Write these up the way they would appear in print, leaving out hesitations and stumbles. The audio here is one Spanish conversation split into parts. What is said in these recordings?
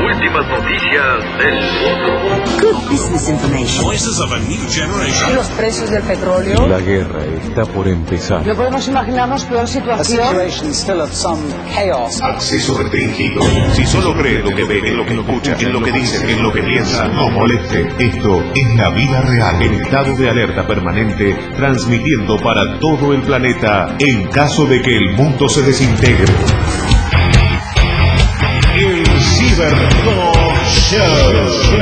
últimas noticias del mundo. Good business information. Voices of a new generation. Los precios del petróleo. La guerra está por empezar. No podemos imaginarnos peor situación. Acceso restringido. Si solo cree lo que ve, en lo que escucha, en lo que dice, en lo que piensa, no moleste. Esto es la vida real. En estado de alerta permanente, transmitiendo para todo el planeta en caso de que el mundo se desintegre. El Ciberdog Show.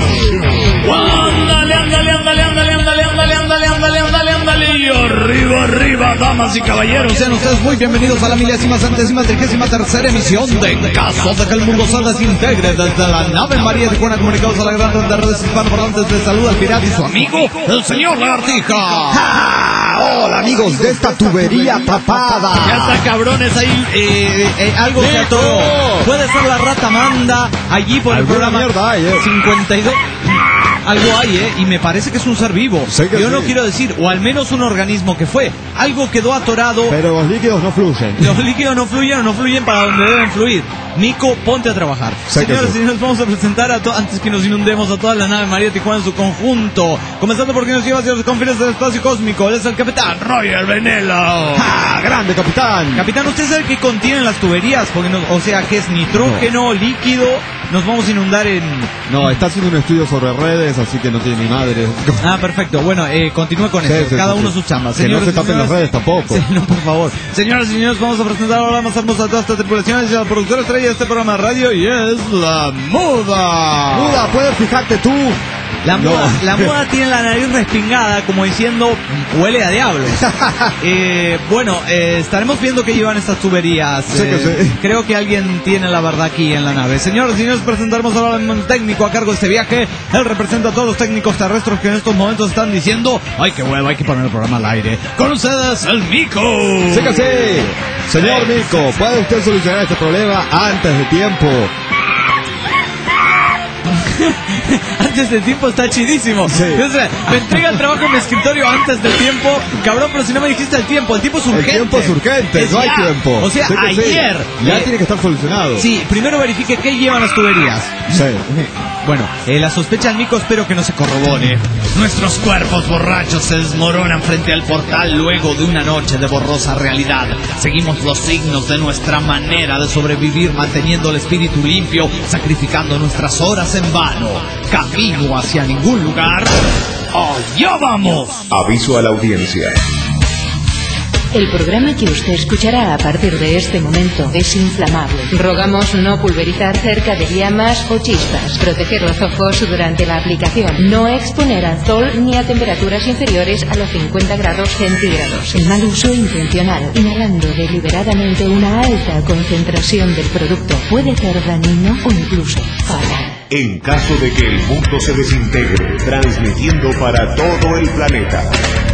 Ándale. Y arriba, damas y caballeros. Sean ustedes muy bienvenidos a la 1333ª emisión de En Caso de que el Mundo se Desintegre. Desde la nave María de Tijuana, comunicados a la gran red de redes hispanoparlantes. Les saluda el pirata y su amigo, el señor Lagartija. Hola amigos de esta tubería tapada. Ya está, cabrones, ahí algo que ató. Puede ser la rata Manda allí por el programa 52. Algo hay, y me parece que es un ser vivo. Yo no quiero decir, o al menos un organismo que fue. Algo quedó atorado. Pero los líquidos no fluyen. Los líquidos no fluyen o no fluyen para donde deben fluir. Nico, ponte a trabajar. Señores y señores, vamos a presentar antes que nos inundemos a toda la nave María Tijuana en su conjunto. Comenzando por quien nos lleva hacia los confines del espacio cósmico. Él es el capitán Roger Venelo. ¡Ah, grande capitán! Capitán, ¿usted sabe qué contienen las tuberías? Porque o sea, que es nitrógeno, líquido. Nos vamos a inundar en... No, está haciendo un estudio sobre redes, así que no tiene ni madre. Ah, perfecto. Bueno, continúe con eso. Cada uno sus chambas. Que Señores, no se tapen las redes tampoco. Sí, no, por favor. Señoras y señores, vamos a presentar ahora más hermosa de toda esta tripulación. Es la productora estrella de este programa de radio y es la Muda. Muda, puedes fijarte tú. La Muda tiene la nariz respingada, como diciendo, huele a diablo. Estaremos viendo qué llevan estas tuberías. Creo que alguien tiene la verdad aquí en la nave. Señores y señores, presentaremos ahora al técnico a cargo de este viaje. Él representa a todos los técnicos terrestres que en estos momentos están diciendo, ¡ay, qué huevo, hay que poner el programa al aire! Con ustedes, el Mico. Sí. Señor Mico, ¿puede usted solucionar este problema antes de tiempo? Antes de tiempo está chidísimo. Sí. O sea, me entrega el trabajo en mi escritorio antes del tiempo. Cabrón, pero si no me dijiste el tiempo es urgente. El tiempo es urgente, no hay tiempo. O sea, ayer. Ya tiene que estar solucionado. Sí, primero verifique qué llevan las tuberías. Sí. Bueno, la sospecha del Mico espero que no se corrobore. Nuestros cuerpos borrachos se desmoronan frente al portal luego de una noche de borrosa realidad. Seguimos los signos de nuestra manera de sobrevivir manteniendo el espíritu limpio, sacrificando nuestras horas en vano. Camino hacia ningún lugar. ¡Allá vamos! Aviso a la audiencia. El programa que usted escuchará a partir de este momento es inflamable. Rogamos no pulverizar cerca de llamas o chispas, proteger los ojos durante la aplicación, no exponer al sol ni a temperaturas inferiores a los 50 grados centígrados. El mal uso intencional, inhalando deliberadamente una alta concentración del producto, puede ser dañino o incluso fatal. En caso de que el mundo se desintegre, transmitiendo para todo el planeta.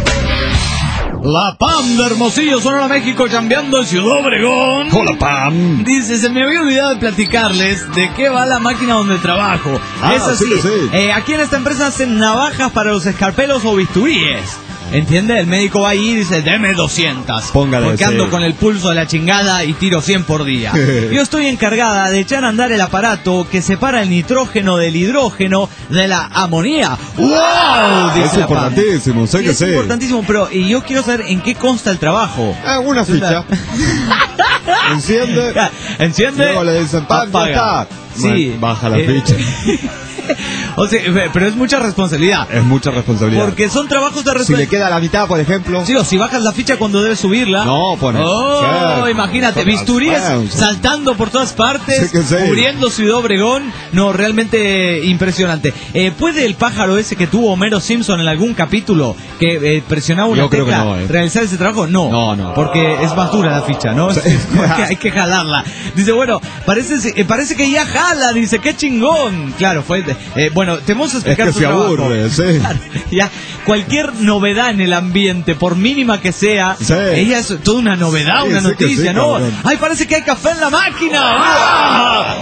La Pam de Hermosillo, Sonora, México, chambeando en Ciudad Obregón. Hola, Pam. Dice, se me había olvidado de platicarles de qué va la máquina donde trabajo. Es así. Sí. Aquí en esta empresa hacen navajas para los escarpelos o bisturíes. ¿Entiende? El médico va ahí y dice, deme 200. Póngale, porque ando con el pulso de la chingada y tiro 100 por día. Yo estoy encargada de echar a andar el aparato que separa el nitrógeno del hidrógeno de la amonía. ¡Wow! Dice es importantísimo, sé que es importantísimo, pero yo quiero saber en qué consta el trabajo. Una ficha. Enciende. Luego le dicen, apaga. Sí. Baja la ficha. O sea, pero es mucha responsabilidad. Es mucha responsabilidad. Porque son trabajos de responsabilidad. Si le queda la mitad, por ejemplo. Sí, o si bajas la ficha cuando debes subirla. No, pone. Oh, imagínate, bisturíes saltando por todas partes, cubriendo Ciudad Obregón. No, realmente impresionante. ¿Puede el pájaro ese que tuvo Homero Simpson en algún capítulo que presionaba una tecla realizar ese trabajo? No. Porque es más dura la ficha, ¿no? Sí. Hay que jalarla. Dice, bueno, parece que ya jala. Dice, qué chingón. Claro, fue... bueno, te vamos a explicar. Es que se aburre, sí. Claro, ya, cualquier novedad en el ambiente, por mínima que sea, ella es toda una novedad, una noticia, ¿no? Cabrón. ¡Ay, parece que hay café en la máquina! ¡Ah!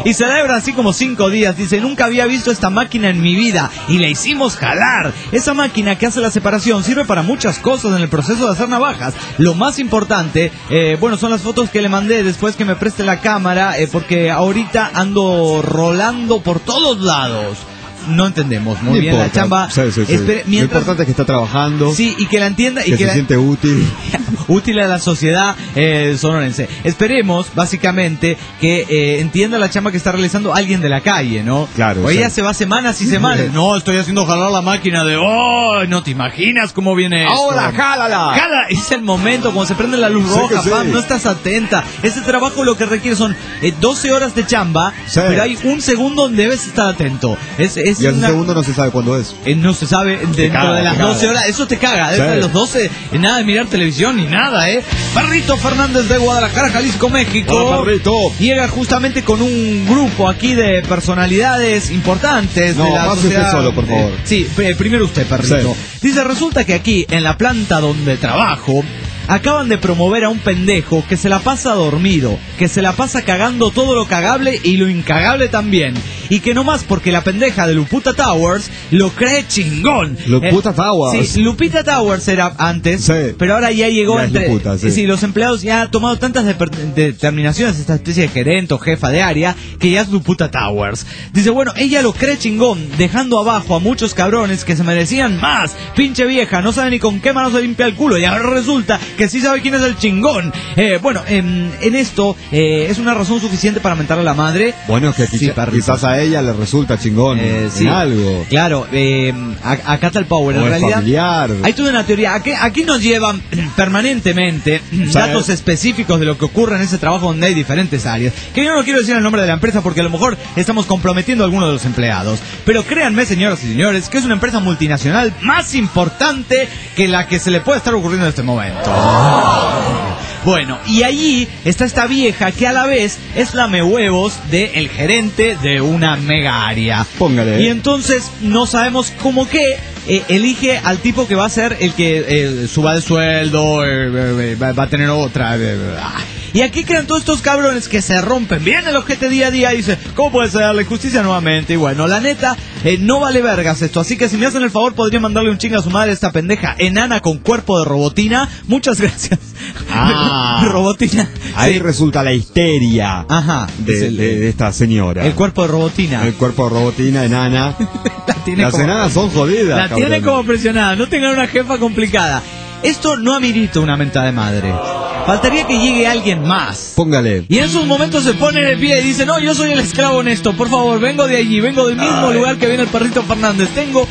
Y celebra así como 5 días. Dice, nunca había visto esta máquina en mi vida y la hicimos jalar. Esa máquina que hace la separación sirve para muchas cosas en el proceso de hacer navajas. Lo más importante, bueno, son las fotos que le mandé después que me preste la cámara, porque ahorita ando rolando por todos lados. No entendemos muy bien la chamba. Sí. Mientras... Lo importante es que está trabajando. Sí, y que la entienda. Y que se siente útil. Útil a la sociedad sonorense. Esperemos, básicamente, que entienda la chamba que está realizando alguien de la calle, ¿no? Claro. O ella se va semanas y semanas. No, estoy haciendo jalar la máquina de... ¡Oh! No te imaginas cómo viene esto. ¡Ahora, jálala! ¡Jala! Es el momento, cuando se prende la luz roja, Pam, no estás atenta. Ese trabajo lo que requiere son 12 horas de chamba, pero hay un segundo donde debes estar atento. Y al segundo no se sabe cuándo es. No se sabe dentro de las 12 horas. Eso te caga. Dentro de los 12, nada de mirar televisión ni nada, Perrito Fernández de Guadalajara, Jalisco, México. Hola, Perrito. Llega justamente con un grupo aquí de personalidades importantes de la más sociedad. Usted solo, por favor. Sí, primero usted, Perrito. Dice, resulta que aquí, en la planta donde trabajo, acaban de promover a un pendejo que se la pasa dormido, que se la pasa cagando todo lo cagable y lo incagable también. Y que nomás porque la pendeja de Lupita Towers lo cree chingón. Lupita Towers. Sí, Lupita Towers era antes, pero ahora ya llegó entre... Lupita, sí, los empleados ya han tomado tantas determinaciones, esta especie de gerente o jefa de área, que ya es Lupita Towers. Dice, bueno, ella lo cree chingón, dejando abajo a muchos cabrones que se merecían más. Pinche vieja, no sabe ni con qué mano se limpia el culo, y ahora resulta que sí sabe quién es el chingón. Bueno, en esto es una razón suficiente para mentarle a la madre. Bueno, que quizás a ella le resulta chingón en algo. Claro, acá está el power. En realidad, familiar. hay toda una teoría. Aquí nos llevan permanentemente datos específicos de lo que ocurre en ese trabajo donde hay diferentes áreas. Que yo no quiero decir el nombre de la empresa porque a lo mejor estamos comprometiendo a alguno de los empleados. Pero créanme, señoras y señores, que es una empresa multinacional más importante que la que se le puede estar ocurriendo en este momento. Bueno, y allí está esta vieja que a la vez es la mehuevos del gerente de una mega área. Póngale. Y entonces no sabemos cómo que elige al tipo que va a ser el que suba de sueldo, va a tener otra... Y aquí crean todos estos cabrones que se rompen bien el ojete día a día y dicen, ¿cómo puede ser la injusticia nuevamente? Y bueno, la neta, no vale vergas esto. Así que si me hacen el favor, podría mandarle un chingo a su madre a esta pendeja enana con cuerpo de robotina. Muchas gracias. Robotina. Ahí resulta la histeria de esta señora. El cuerpo de robotina. El cuerpo de robotina enana. Las enanas son jodidas. La tiene como presionada. No tengan una jefa complicada. Esto no amerita una mentada de madre. Faltaría que llegue alguien más. Póngale. Y en esos momentos se pone de pie y dice, no, yo soy el esclavo honesto, por favor, vengo de allí, vengo del mismo lugar que viene el Perrito Fernández. Tengo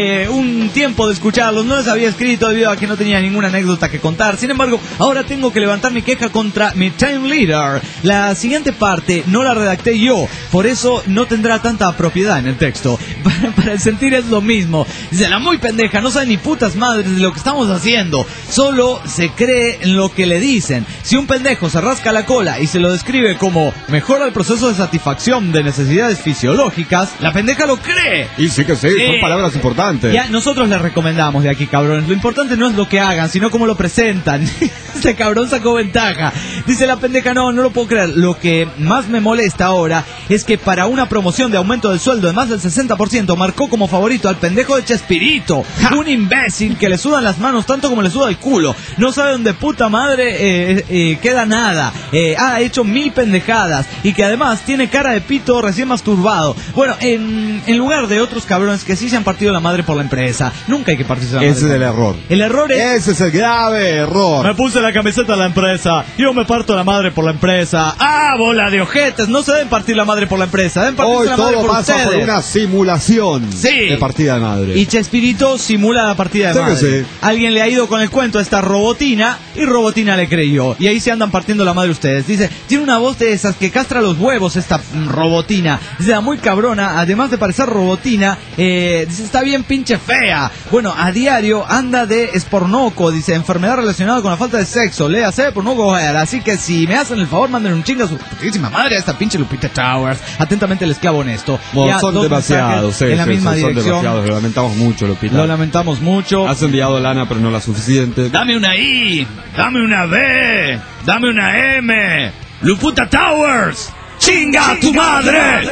un tiempo de escucharlos, no les había escrito debido a que no tenía ninguna anécdota que contar. Sin embargo, ahora tengo que levantar mi queja contra mi time leader. La siguiente parte no la redacté yo, por eso no tendrá tanta propiedad en el texto. Para el sentir es lo mismo. Dice, la muy pendeja, no sabe ni putas madres de lo que estamos haciendo. Solo se cree en lo que le dicen. Si un pendejo se rasca la cola y se lo describe como mejora el proceso de satisfacción de necesidades fisiológicas, la pendeja lo cree. Y sí que sí, son palabras importantes. Ya nosotros les recomendamos de aquí, cabrones. Lo importante no es lo que hagan, sino cómo lo presentan. Este cabrón sacó ventaja. Dice la pendeja, no lo puedo creer. Lo que más me molesta ahora es que para una promoción de aumento del sueldo de más del 60% marcó como favorito al pendejo de Chespirito. Un imbécil que le sudan las manos tanto como le suda el culo. No sabe dónde puta madre queda nada. Ha hecho 1000 pendejadas y que además tiene cara de pito recién masturbado. Bueno, en lugar de otros cabrones que sí se han partido la madre por la empresa. Nunca hay que partirse la madre. Ese es el error. El error es... Ese es el grave error. Me puse la camiseta de la empresa. Yo me parto la madre por la empresa. ¡Ah, bola de ojetes! No se deben partir la madre por la empresa. Deben partirse la madre por ustedes. Hoy todo pasa por una simulación de partida de madre. Y Chespirito simula la partida de madre. Sí. Alguien le ha ido con el cuento a esta robotina y robotina le creyó. Y ahí se andan partiendo la madre ustedes. Dice, tiene una voz de esas que castra los huevos esta robotina. Dice, muy cabrona. Además de parecer robotina, dice, está bien pinche fea. Bueno, a diario anda de espornoco. Dice, enfermedad relacionada con la falta de sexo. Léase pornoco. Así que si me hacen el favor, manden un chingo a su putísima madre a esta pinche Lupita Towers. Atentamente el esclavo honesto. Bueno, son demasiados. En la misma dirección. Son demasiados. Lo lamentamos mucho, Lupita. Lo lamentamos mucho. Has enviado lana, pero no la suficiente. Dame una I. Dame una B. Dame una M. Lupita Towers. ¡Chinga tu madre!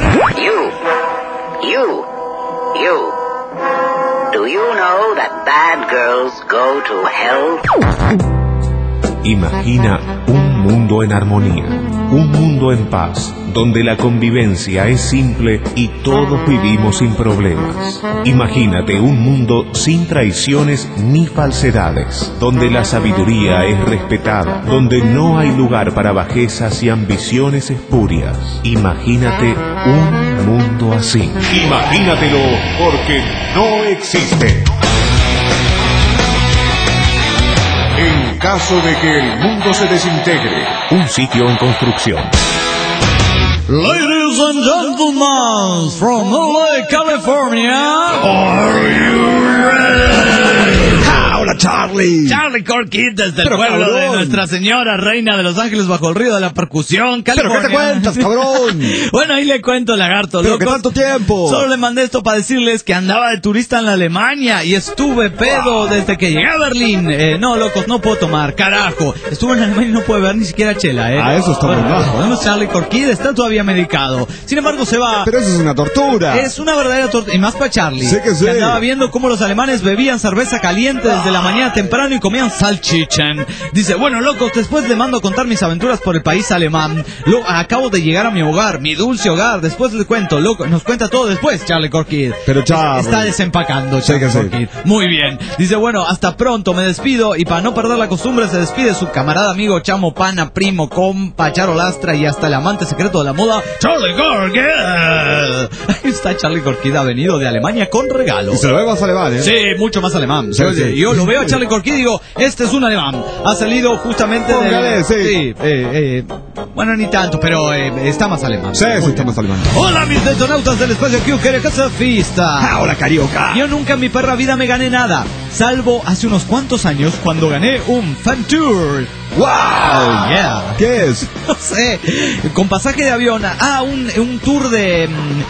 You. Do you know that bad girls go to hell? Imagina un mundo en armonía, un mundo en paz, donde la convivencia es simple y todos vivimos sin problemas. Imagínate un mundo sin traiciones ni falsedades, donde la sabiduría es respetada, donde no hay lugar para bajezas y ambiciones espurias. Imagínate un mundo así. Imagínatelo, porque no existe. En caso de que el mundo se desintegre, un sitio en construcción. Ladies and gentlemen, from LA, California, are you ready? ¡Hola, Charlie! Charlie Corky desde el pueblo de Nuestra Señora Reina de los Ángeles bajo el río de la percusión, California. ¿Pero qué te cuentas, cabrón? Bueno, ahí le cuento, lagarto. ¿Pero locos. qué tanto tiempo? Solo le mandé esto para decirles que andaba de turista en la Alemania y estuve pedo desde que llegué a Berlín. No, locos, no puedo tomar, carajo. Estuve en Alemania y no puedo beber ni siquiera chela, Ah, eso está muy bajo. Bueno, Charlie Corky está todavía medicado. Sin embargo, se va. Pero eso es una tortura. Es una verdadera tortura. Y más para Charlie. Sí que sí. Que andaba viendo cómo los alemanes bebían cerveza caliente desde la mañana temprano y comían salchichen. Dice, bueno, locos, después le mando a contar mis aventuras por el país alemán. Acabo de llegar a mi hogar, mi dulce hogar. Después le cuento, loco, nos cuenta todo después, Charlie Corky. Pero Charlie está desempacando, Charlie Corky. Muy bien. Dice, bueno, hasta pronto, me despido. Y para no perder la costumbre, se despide su camarada, amigo, chamo, pana, primo, compa, Charo Lastra y hasta el amante secreto de la moda, Charlie Corky. Ahí está Charlie Corky, ha venido de Alemania con regalo. Y se lo ve más alemán, ¿eh? Sí, mucho más alemán. Sí, sí. Yo lo veo a Charlie Corky y digo, este es un alemán. Ha salido justamente Póngale, sí. Bueno, ni tanto, pero está más alemán. Sí, está más alemán. Hola, mis detonautas del espacio Q, que surfista. Hola, carioca. Yo nunca en mi perra vida me gané nada, salvo hace unos cuantos años cuando gané un fan tour. ¡Wow! Yeah. ¿Qué es? No sé, con pasaje de avión. Un tour de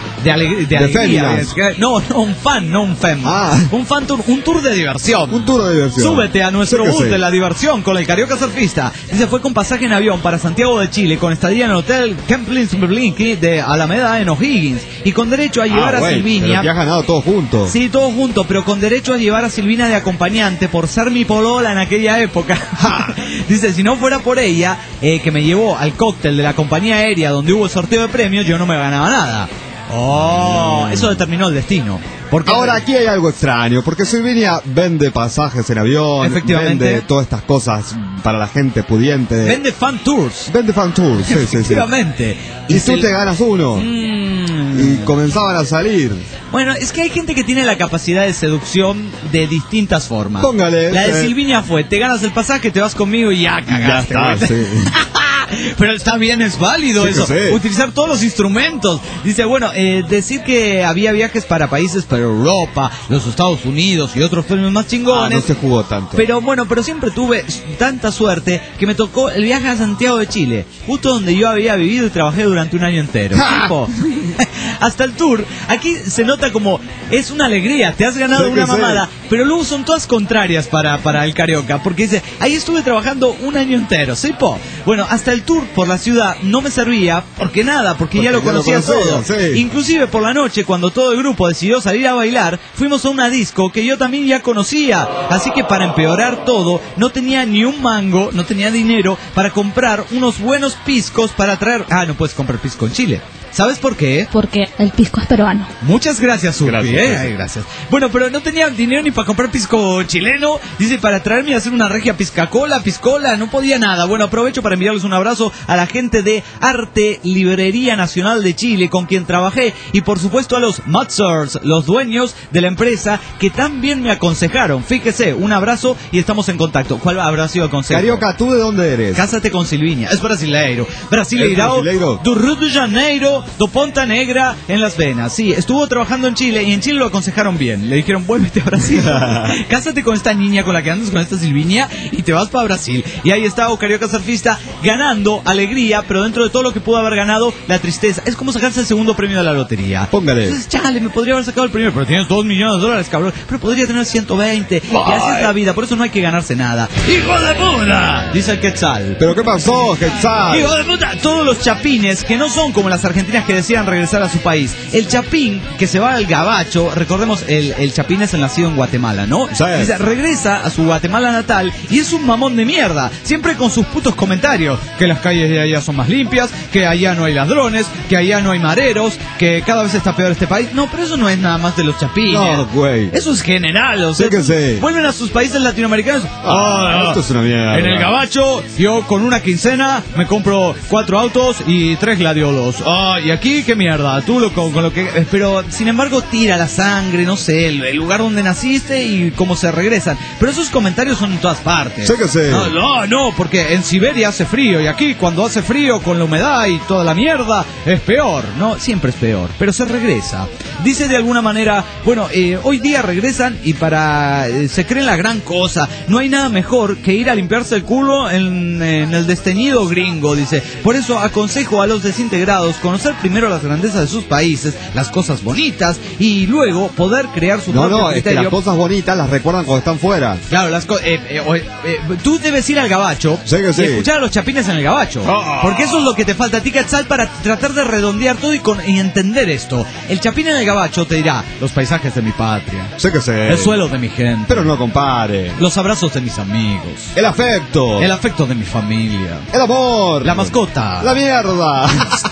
alegría. No, un fan, no un fem. Un fan tour, un tour de diversión. Un tour de diversión. Súbete a nuestro bus de la diversión con el Carioca Surfista. Dice, fue con pasaje en avión para Santiago de Chile, con estadía en el hotel Kemplin Berlinki de Alameda en O'Higgins, y con derecho a llevar a Silvinia. Pero que has ganado todo junto. Sí, todo junto, pero con derecho a llevar a Silvina de acompañante por ser mi polola en aquella época. Dice, si no fuera por ella, que me llevó al cóctel de la compañía aérea donde hubo el sorteo de premios, yo no me ganaba nada. Eso determinó el destino. Porque ahora aquí hay algo extraño, porque Silvinia vende pasajes en avión, efectivamente, vende todas estas cosas para la gente pudiente. Vende fan tours. Vende fan tours, sí, efectivamente. Y tú te ganas uno. Y comenzaban a salir. Bueno, es que hay gente que tiene la capacidad de seducción de distintas formas. Póngale. La de Silvinia fue, te ganas el pasaje, te vas conmigo y ya cagaste. Ya está, sí. Pero está bien, es válido eso. Utilizar todos los instrumentos. Dice, bueno, decir que había viajes para países para Europa, los Estados Unidos y otros premios más chingones. No se jugó tanto. Pero bueno, pero siempre tuve tanta suerte que me tocó el viaje a Santiago de Chile, justo donde yo había vivido y trabajé durante un año entero. Hasta el tour, aquí se nota como es una alegría, te has ganado una mamada, pero luego son todas contrarias para el Carioca, porque dice, ahí estuve trabajando un año entero, ¿sí, po? Bueno, hasta el tour por la ciudad no me servía, porque ya lo conocía todo. Sí. Inclusive por la noche, cuando todo el grupo decidió salir a bailar, fuimos a una disco que yo también ya conocía, así que para empeorar todo, no tenía ni un mango, no tenía dinero para comprar unos buenos piscos para traer. No puedes comprar pisco en Chile. ¿Sabes por qué? Porque el pisco es peruano. Muchas gracias, Supi. Gracias. Gracias. Bueno, pero no tenía dinero ni para comprar pisco chileno. Dice, para traerme a hacer una regia piscola, no podía nada. Bueno, aprovecho para enviarles un abrazo a la gente de Arte Librería Nacional de Chile, con quien trabajé. Y por supuesto a los Matzers, los dueños de la empresa, que también me aconsejaron. Fíjese, un abrazo y estamos en contacto. ¿Cuál habrá sido el consejo? Carioca, ¿tú de dónde eres? Cásate con Silvinia. Es brasileiro. Brasileirao do Rio de Janeiro. do Ponta Negra en las venas. Sí, estuvo trabajando en Chile y en Chile lo aconsejaron bien. Le dijeron, vuélvete a Brasil. Cásate con esta niña con la que andas, con esta Silvinia, y te vas para Brasil. Y ahí está Carioca Surfista ganando alegría, pero dentro de todo lo que pudo haber ganado, la tristeza. Es como sacarse el segundo premio de la lotería. Póngale. Entonces, chale, me podría haber sacado el primero, pero tienes $2 millones, cabrón. Pero podría tener 120. Y así es la vida, por eso no hay que ganarse nada. ¡Hijo de puta! Dice el Quetzal. ¿Pero qué pasó, Quetzal? ¡Hijo de puta! Todos los chapines, que no son como las argentinas que decían regresar a su país. El chapín que se va al gabacho, recordemos, el chapín es el nacido en Guatemala, ¿no? Sí. Dice, regresa a su Guatemala natal y es un mamón de mierda, siempre con sus putos comentarios, que las calles de allá son más limpias, que allá no hay ladrones, que allá no hay mareros, que cada vez está peor este país. No, pero eso no es nada más de los chapines. No, güey. Eso es general, o sea, sí que sí. Vuelven a sus países latinoamericanos. Esto es una mierda. En el gabacho, yo con una quincena me compro 4 autos y 3 gladiolos. Y aquí, qué mierda, tú con lo que... Pero, sin embargo, tira la sangre, no sé, el lugar donde naciste y cómo se regresan. Pero esos comentarios son en todas partes. Sí que sí. No, porque en Siberia hace frío y aquí cuando hace frío con la humedad y toda la mierda es peor, ¿no? Siempre es peor, pero se regresa. Dice de alguna manera, bueno, hoy día regresan y se creen la gran cosa. No hay nada mejor que ir a limpiarse el culo en el desteñido gringo, dice. Por eso aconsejo a los desintegrados conocer primero las grandezas de sus países, las cosas bonitas, y luego poder crear su propio criterio. Es que las cosas bonitas las recuerdan cuando están fuera. Claro, tú debes ir al gabacho sí que sí. y escuchar a los chapines en el gabacho. Porque eso es lo que te falta a ti, Quetzal, para tratar de redondear todo y entender esto. El chapín en el gabacho te dirá los paisajes de mi patria. Sé que sé. El suelo de mi gente. Pero no compare. Los abrazos de mis amigos. El afecto. El afecto de mi familia. El amor. La mascota. La mierda.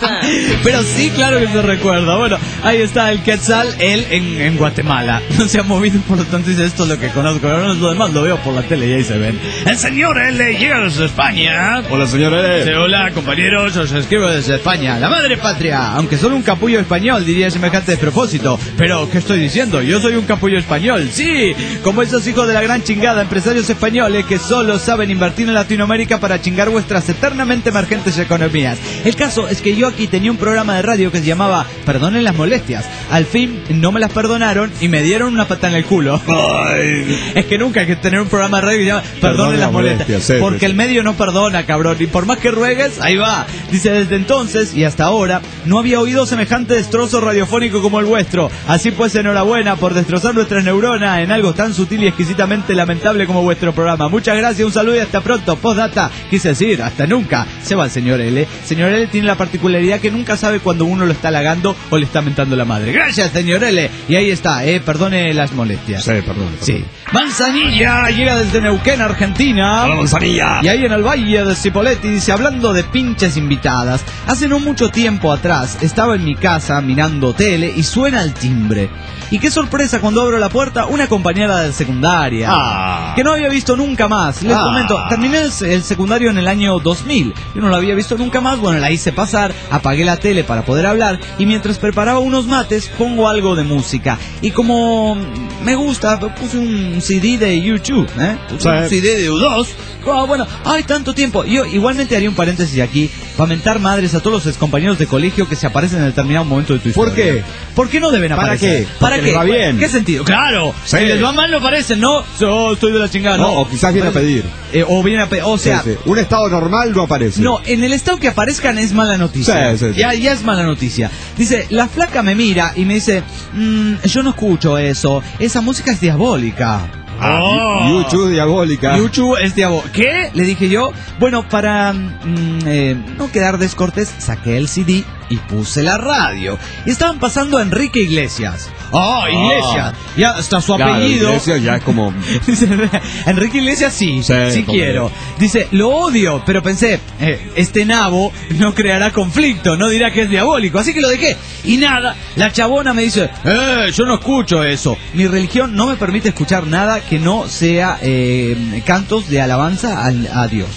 Pero sí, claro que se recuerda. Bueno, ahí está el Quetzal, él en Guatemala. No se ha movido, por lo tanto dice, esto es lo que conozco. Ahora lo demás lo veo por la tele y ahí se ven. El señor L llega desde España. Hola, señor L. Sí, hola, compañeros, os escribo desde España. La madre patria, aunque solo un capullo español, diría semejante despropósito. Pero, ¿qué estoy diciendo? Yo soy un capullo español, sí. Como esos hijos de la gran chingada, empresarios españoles que solo saben invertir en Latinoamérica para chingar vuestras eternamente emergentes economías. El caso es que yo aquí tenía un programa de radio que se llamaba Perdonen las molestias. Al fin no me las perdonaron y me dieron una patada en el culo. Ay. Es que nunca hay que tener un programa de radio que se llama Perdonen las molestias. Sí, porque el medio no perdona, cabrón. Y por más que ruegues, ahí va. Dice, desde entonces y hasta ahora no había oído semejante destrozo radiofónico como el vuestro. Así pues, enhorabuena por destrozar nuestras neuronas en algo tan sutil y exquisitamente lamentable como vuestro programa. Muchas gracias, un saludo y hasta pronto. Postdata, quise decir, hasta nunca. Se va el señor L. Señor L tiene la particularidad que nunca sabe cuando uno lo está halagando o le está mentando la madre. Gracias, señor L. Y ahí está, perdone las molestias. Sí, perdón. Sí. Manzanilla llega desde Neuquén, Argentina. Hola, Manzanilla. Y ahí en el Valle de Cipolletti dice, hablando de pinches invitadas, hace no mucho tiempo atrás estaba en mi casa mirando tele y suena el timbre. Y qué sorpresa cuando abro la puerta, una compañera de secundaria, que no había visto nunca más. Les comento, terminé el secundario en el año 2000. Yo no la había visto nunca más, bueno, la hice pasar, apagué la tele para poder hablar y mientras preparaba unos mates pongo algo de música. Y como me gusta, puse un CD de YouTube, puse un CD de U2. Bueno, hay tanto tiempo. Yo igualmente haría un paréntesis aquí para mentar madres a todos los excompañeros de colegio que se aparecen en determinado momento de tu historia. ¿Por qué? ¿Por qué no deben aparecer? ¿Para qué? ¿Para qué? Va bien. ¿Qué sentido? Claro, sí. Si les va mal no aparecen, ¿no? Yo estoy de la chingada, ¿no? O quizás viene a pedir. O viene a pedir, o sea... Sí. Un estado normal no aparece. No, en el estado que aparezcan es mala noticia. Sí. Ya es mala noticia. Dice, la flaca me mira y me dice, yo no escucho eso, esa música es diabólica. YouTube diabólica. YouTube es diabólica. ¿Qué? Le dije yo. Bueno, para no quedar descortés, saqué el CD y puse la radio. Y estaban pasando a Enrique Iglesias. Iglesias. Ya hasta su apellido. Iglesias ya es como... Dice, Enrique Iglesias sí quiero. Dice, lo odio, pero pensé, este nabo no creará conflicto, no dirá que es diabólico, así que lo dejé. Y nada, la chabona me dice, yo no escucho eso. Mi religión no me permite escuchar nada que no sea cantos de alabanza a Dios.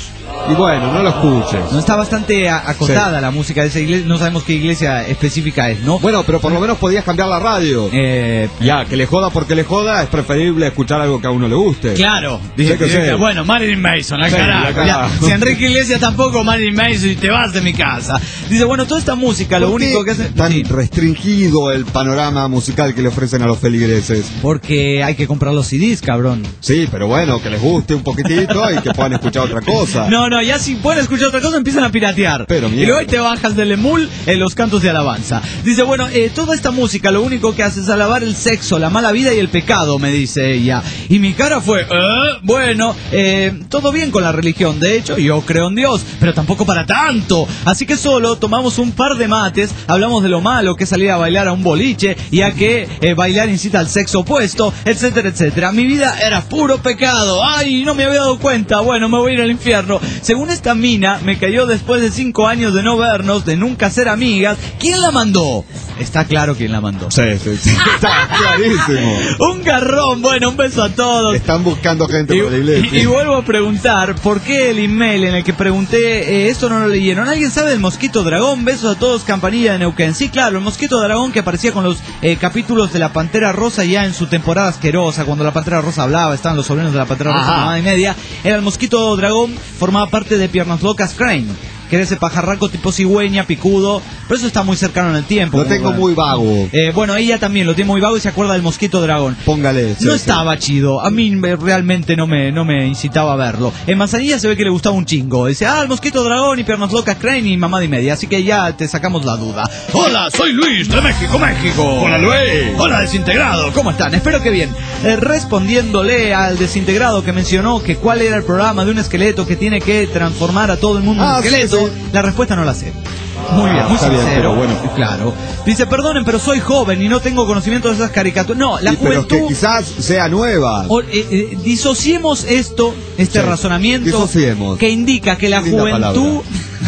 Y bueno, no lo escuches. No, está bastante acotada la música de esa iglesia, no sabemos qué iglesia específica es, ¿no? Bueno, pero por lo menos podías cambiar la radio. Ya, que le joda porque le joda, es preferible escuchar algo que a uno le guste. Claro. Bueno, Marilyn Manson, al sí, carajo. Ya, si Enrique Iglesias tampoco, Marilyn Manson, y te vas de mi casa. Dice, bueno, toda esta música, lo único que hace... tan restringido el panorama musical que le ofrecen a los feligreses? Porque hay que comprar los CDs, cabrón. Sí, pero bueno, que les guste un poquitito y que puedan escuchar otra cosa. No, ya si pueden escuchar otra cosa empiezan a piratear. Pero y luego ahí te bajas del emul en los cantos de alabanza. Dice, bueno, toda esta música lo único que hace es alabar el sexo, la mala vida y el pecado, me dice ella. Y mi cara fue, bueno, todo bien con la religión, de hecho, yo creo en Dios, pero tampoco para tanto. Así que solo tomamos un par de mates, hablamos de lo malo que es salir a bailar a un boliche, y a que bailar incita al sexo opuesto, etcétera, etcétera. Mi vida era puro pecado. Ay, no me había dado cuenta. Bueno, me voy a ir al infierno. Según esta mina, me cayó después de 5 años de no vernos, de nunca ser amigas. ¿Quién la mandó? Está claro quién la mandó. Sí, está clarísimo. Un garrón. Bueno, un beso a todos. Están buscando gente por la iglesia. Y vuelvo a preguntar, ¿por qué el email en el que pregunté esto no lo leyeron? ¿Alguien sabe del mosquito dragón? Besos a todos, Campanilla de Neuquén. Sí, claro, el mosquito dragón que aparecía con los capítulos de la Pantera Rosa ya en su temporada asquerosa, cuando la Pantera Rosa hablaba, estaban los sobrinos de la Pantera Rosa, mamá y media. Era el mosquito dragón, formaba parte de Piernas Locas Crane, que era ese pajarraco tipo cigüeña, picudo, pero eso está muy cercano en el tiempo. Lo tengo muy vago. Bueno, ella también lo tiene muy vago y se acuerda del mosquito dragón. Póngale. No estaba chido, a mí realmente no me incitaba a verlo. En Manzanilla se ve que le gustaba un chingo. Dice, el mosquito dragón y Piernas Locas Crane y mamá y media, así que ya te sacamos la duda. Hola, soy Luis de México. Hola, Luis. Hola, desintegrado, ¿cómo están? Espero que bien. Respondiéndole al desintegrado que mencionó que cuál era el programa de un esqueleto que tiene que transformar a todo el mundo en esqueleto. Sí. La respuesta no la sé. Muy bien, muy sincero. Bien, pero bueno. Claro. Dice, perdonen, pero soy joven y no tengo conocimiento de esas caricaturas. No, la juventud... Pero que quizás sea nueva. Disociemos este razonamiento. Disociemos. Que indica que la juventud...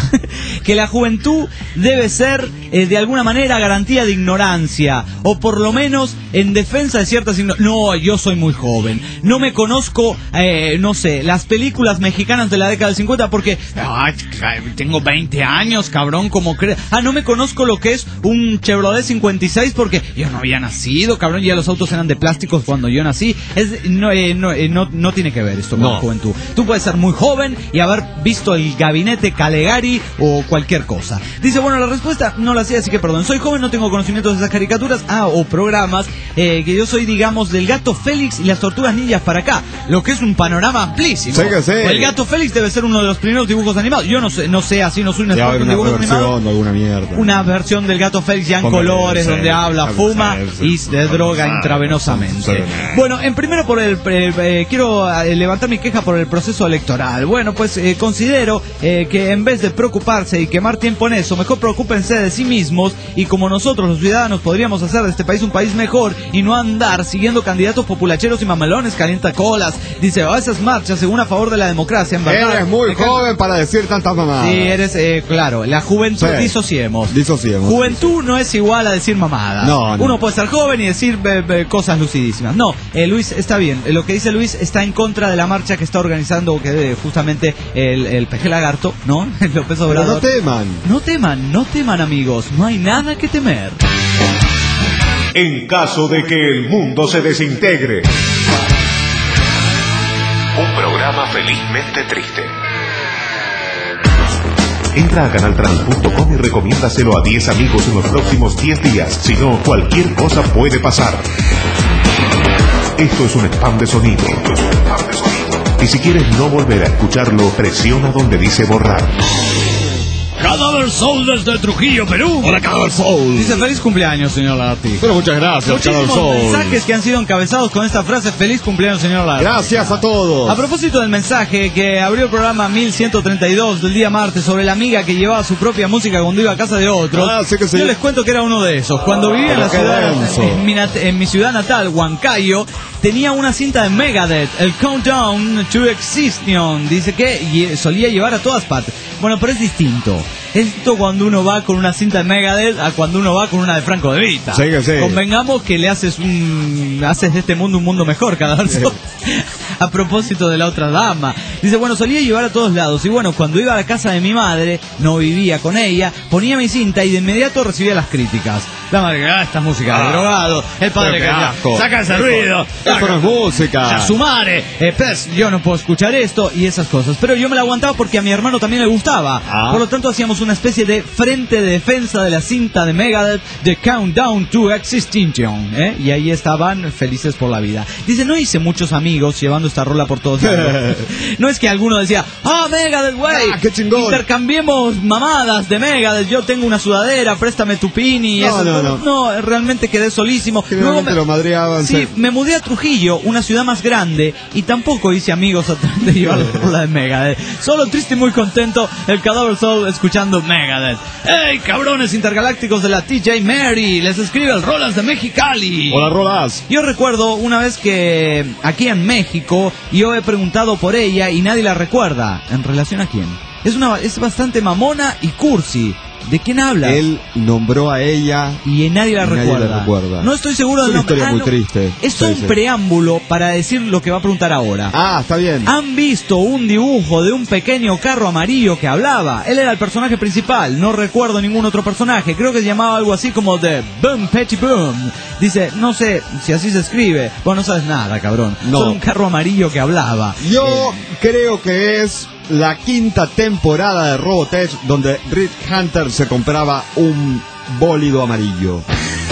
que la juventud debe ser de alguna manera garantía de ignorancia, o por lo menos en defensa de ciertas no, yo soy muy joven, no me conozco, no sé, las películas mexicanas de la década del 50 porque tengo 20 años, cabrón, como crees. No me conozco lo que es un Chevrolet 56 porque yo no había nacido, cabrón, ya los autos eran de plásticos cuando yo nací. No tiene que ver esto con la juventud. Tú puedes ser muy joven y haber visto el Gabinete Calegari o cualquier cosa. Dice, bueno, la respuesta no la sé, así que perdón. Soy joven, no tengo conocimientos de esas caricaturas o programas, que yo soy, digamos, del Gato Félix y las Tortugas Ninjas para acá, lo que es un panorama amplísimo. Sí que sí. El Gato Félix debe ser uno de los primeros dibujos animados. Yo no sé, así no soy un experto en dibujos animados. Alguna mierda. Una versión del Gato Félix ya en colores, donde habla, fuma y se droga intravenosamente. Bueno, primero quiero levantar mi queja por el proceso electoral. Bueno, pues considero que en vez de preocuparse y quemar tiempo en eso, mejor preocúpense de sí mismos, y como nosotros los ciudadanos podríamos hacer de este país un país mejor y no andar siguiendo candidatos populacheros y mamelones calientacolas. Dice, esas marchas según a favor de la democracia, en verdad. Eres muy joven para decir tantas mamadas. Sí, eres, claro, la juventud, disociemos. Juventud no es igual a decir mamadas. No. Uno puede ser joven y decir cosas lucidísimas. No, Luis, está bien. Lo que dice Luis está en contra de la marcha que está organizando justamente el PG Lagarto, ¿no? López Obrador. No teman, amigos. No hay nada que temer. En caso de que el mundo se desintegre. Un programa felizmente triste. Entra a canaltrans.com y recomiéndaselo a 10 amigos en los próximos 10 días. Si no, cualquier cosa puede pasar. Esto es un spam de sonido. Y si quieres no volver a escucharlo, presiona donde dice borrar. Cadáver Soul desde Trujillo, Perú. Hola, Cadáver Soul. Dice, feliz cumpleaños, señor Lagarti. Bueno, muchas gracias, Cadáver Soul. Mensajes que han sido encabezados con esta frase, feliz cumpleaños, señor Lagarti. Gracias a todos. A propósito del mensaje que abrió el programa 1132 del día martes sobre la amiga que llevaba su propia música cuando iba a casa de otros, sí que sí. Yo les cuento que era uno de esos. Cuando vivía en la ciudad, en mi ciudad natal, Huancayo, tenía una cinta de Megadeth, el Countdown to Extinction. Dice que solía llevar a todas partes. Bueno, pero es distinto. Esto cuando uno va con una cinta de Megadeth a cuando uno va con una de Franco De Vita. Sí. Convengamos que le haces de este mundo un mundo mejor cada vez. a propósito de la otra dama. Dice, bueno, solía llevar a todos lados. Y bueno, cuando iba a la casa de mi madre, no vivía con ella, ponía mi cinta y de inmediato recibía las críticas. La madre que esta música de drogado. El padre que decía, saca ese ruido. Esto no es música. A su madre. Pues, yo no puedo escuchar esto y esas cosas. Pero yo me la aguantaba porque a mi hermano también le gustaba. Por lo tanto, hacíamos una especie de frente de defensa de la cinta de Megadeth, The Countdown to Extinction. Y ahí estaban felices por la vida. Dice, no hice muchos amigos llevando esta rola por todos lados. No es que alguno decía, Megadeth, güey, qué chingón, intercambiemos mamadas de Megadeth, yo tengo una sudadera, préstame tu pini. No, realmente quedé solísimo. Luego lo madreaban. Sí, me mudé a Trujillo, una ciudad más grande, y tampoco hice amigos a través de llevar la rola de Megadeth. Solo triste y muy contento, el Cadáver Soul escuchando Megadeth. ¡Hey, cabrones intergalácticos de la TJ Mary! Les escribe el Rolas de Mexicali. Hola, Rolas. Yo recuerdo una vez que aquí en México yo he preguntado por ella y nadie la recuerda. ¿En relación a quién? Es bastante mamona y cursi. ¿De quién hablas? Él nombró a ella y nadie la recuerda. No estoy seguro del nombre. Es una historia muy triste. Es un preámbulo para decir lo que va a preguntar ahora. Está bien. ¿Han visto un dibujo de un pequeño carro amarillo que hablaba? Él era el personaje principal. No recuerdo ningún otro personaje. Creo que se llamaba algo así como The Boom Petty Boom. Dice, no sé si así se escribe. Bueno, no sabes nada, cabrón. No. Solo un carro amarillo que hablaba. Yo creo que es la 5ª temporada de Robotech, donde Rick Hunter se compraba un bólido amarillo.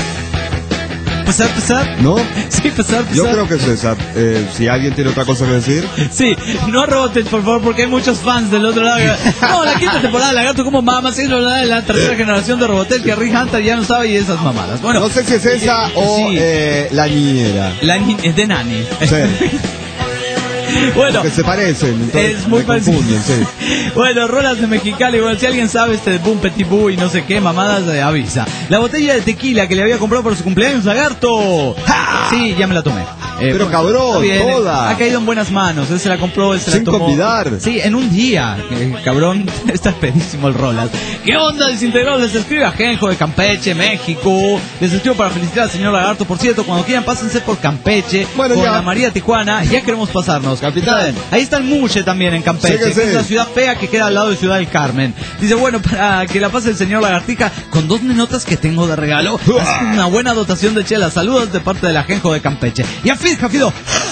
¿Pasar? ¿No? Sí, pasar. Yo creo que es esa. Si alguien tiene otra cosa que decir. Sí, no a Robotech, por favor, porque hay muchos fans del otro lado. No, la 5ª temporada de Lagarto, como mamas, es la tercera generación de Robotech, que Rick Hunter ya no sabe y esas mamadas. Bueno, no sé si es esa o la niñera. De Nani. Sí. Bueno, que se parecen, es muy parecido. Sí. Bueno, Rolas de Mexicali. Bueno, si alguien sabe de Boom Petit Boo y no sé qué mamadas, avisa. La botella de tequila que le había comprado por su cumpleaños, Lagarto. ¡Ja! Sí, ya me la tomé. Pero cabrón, toda. Ha caído en buenas manos. Él se la compró, él se sin la tomó. convidar. Sí, en un día. Cabrón, está pedísimo el Rolas. ¿Qué onda, desintegrados? Les escribe a Genjo de Campeche, México. Les escribo para felicitar al señor Lagarto. Por cierto, cuando quieran, pásense por Campeche. Bueno, con ya. la María Tijuana. Ya queremos pasarnos. Capitán. Ahí está el Muche también en Campeche, que es la ciudad fea que queda al lado de Ciudad del Carmen. Dice, bueno, para que la pase el señor Lagartica, con 2 nenotas que tengo de regalo, hace una buena dotación de chela. Saludos de parte del Ajenjo de Campeche. Y a Jafido.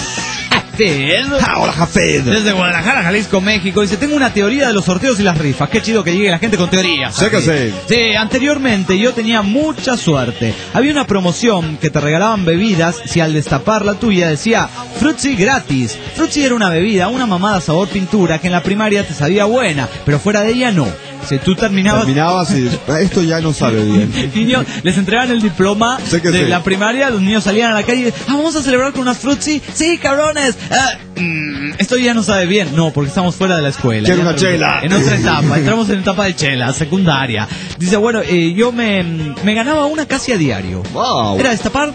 Hola, Jafed. Desde Guadalajara, Jalisco, México. Dice, tengo una teoría de los sorteos y las rifas. Qué chido que llegue la gente con teorías. Sé que sí. Sí, anteriormente yo tenía mucha suerte. Había una promoción que te regalaban bebidas si al destapar la tuya decía Frutzi gratis. Frutzi era una bebida, una mamada sabor pintura que en la primaria te sabía buena, pero fuera de ella no. Si tú terminabas y esto ya no sabe bien. Niños, les entregaban el diploma de la primaria, los niños salían a la calle, vamos a celebrar con unas Frutzi. Sí, cabrones. Esto ya no sabe bien. No, porque estamos fuera de la escuela. Quiero una chela. En otra etapa, entramos en etapa de chela, secundaria. Dice, bueno, yo me ganaba una casi a diario. Wow. Era destapar.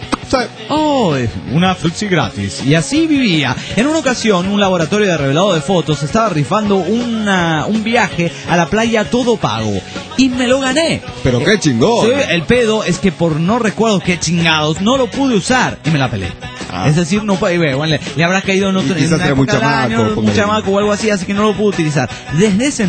Una Frutzi gratis. Y así vivía. En una ocasión, un laboratorio de revelado de fotos estaba rifando un viaje a la playa todo pago. Y me lo gané. Pero qué chingón. Sí, el pedo es que por no recuerdo qué chingados, no lo pude usar y me la pelé. Es decir, no bueno, le habrá caído en una época del año, un chamaco o algo así que no lo pude utilizar. Desde ese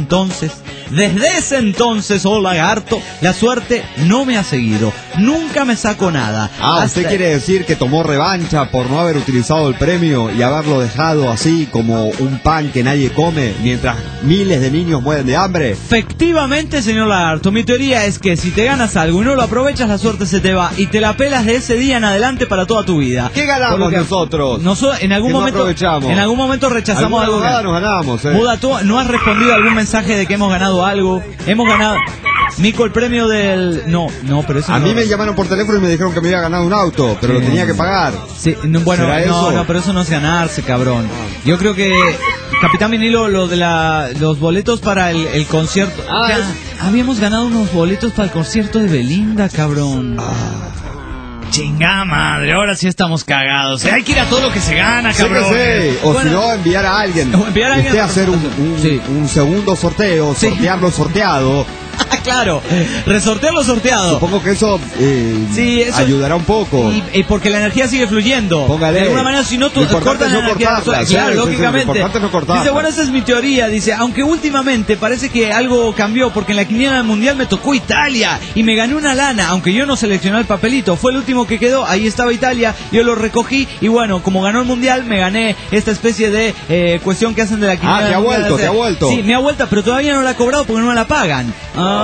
entonces, oh Lagarto, la suerte no me ha seguido. Nunca me saco nada. ¿Usted quiere decir que tomó revancha por no haber utilizado el premio y haberlo dejado así como un pan que nadie come mientras miles de niños mueren de hambre? Efectivamente, señor Lagarto, mi teoría es que si te ganas algo y no lo aprovechas, la suerte se te va y te la pelas de ese día en adelante para toda tu vida. ¿Qué ganamos nosotros? En algún momento rechazamos algo. Nos ganamos. Buda, ¿tú no has respondido a algún mensaje de que hemos ganado algo? Hemos ganado. Mico, el premio del... No, pero eso a mí me llamaron por teléfono y me dijeron que me había ganado un auto, pero lo tenía que pagar. Sí, bueno, no, pero eso no es ganarse, cabrón. Yo creo que, Capitán Vinilo, lo de los boletos para el concierto... habíamos ganado unos boletos para el concierto de Belinda, cabrón. Chingada madre, ahora sí estamos cagados. Hay que ir a todo lo que se gana, cabrón. Sí. O si no, enviar a alguien. Hacer un segundo sorteo, sortearlo sorteado. Claro, resortear lo sorteado. Supongo que eso, eso ayudará un poco. Y porque la energía sigue fluyendo. Póngale. De alguna manera, si no, tú cortas la energía. Claro, lógicamente. Dice, bueno, esa es mi teoría. Dice, aunque últimamente parece que algo cambió, porque en la quiniela del mundial me tocó Italia y me gané una lana, aunque yo no seleccioné el papelito. Fue el último que quedó, ahí estaba Italia, yo lo recogí y bueno, como ganó el mundial, me gané esta especie de cuestión que hacen de la quiniela. Te ha vuelto. Sí, me ha vuelto, pero todavía no la ha cobrado porque no me la pagan.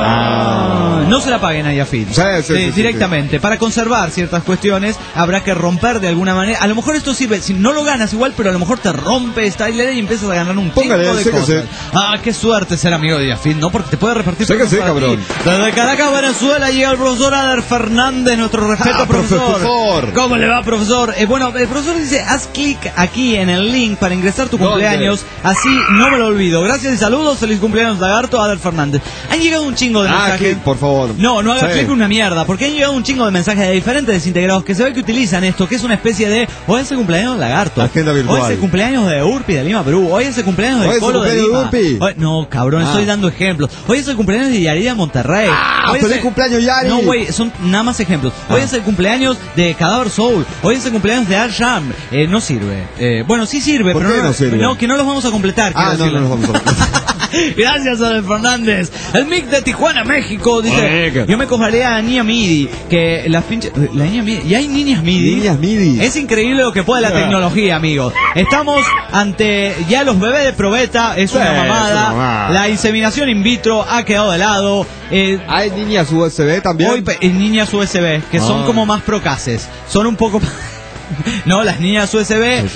No se la paguen a Yafit. Sí, directamente. Para conservar ciertas cuestiones habrá que romper de alguna manera. A lo mejor esto sirve, si no lo ganas igual, pero a lo mejor te rompe esta hilera y empiezas a ganar un chingo de cosas. Qué suerte ser amigo de Yafit, ¿no? Porque te puede repartir. Cabrón. Desde Caracas, Venezuela, llega el profesor Ader Fernández, nuestro respeto, profesor. ¿Cómo le va, profesor? Bueno, el profesor dice, haz clic aquí en el link para ingresar tu cumpleaños, así no me lo olvido. Gracias y saludos, feliz cumpleaños, Lagarto, Ader Fernández. Han llegado un chingo de mensajes. Click, por favor. No haga clic una mierda, porque han llegado un chingo de mensajes de diferentes desintegrados que se ve que utilizan esto, que es una especie de, hoy es el cumpleaños de Lagarto, agenda virtual. Hoy es el cumpleaños de Urpi de Lima, Perú, hoy es el cumpleaños de Polo de Lima. Hoy, no, cabrón, estoy dando ejemplos. Hoy es el cumpleaños de Yarida Monterrey. ¡Feliz cumpleaños, Yari! No, güey, son nada más ejemplos. Hoy es el cumpleaños de Cadáver Soul. Hoy es el cumpleaños de Al Sham. No sirve. Bueno, sí sirve, ¿por pero qué no sirve? No, que no los vamos a completar. No los vamos a completar. Gracias, Adel Fernández. El Mick de Tijuana, México, dice: yo me cogeré a Niña Midi, que las pinches... La niña Midi. ¿Y hay niñas Midi? Niñas Midi. Es increíble lo que puede la tecnología, amigos. Estamos ante ya los bebés de probeta, es una mamada. La inseminación in vitro ha quedado de lado. ¿Hay niñas USB también? Hoy niñas USB, que son como más procaces. Son un poco... No, las niñas USB.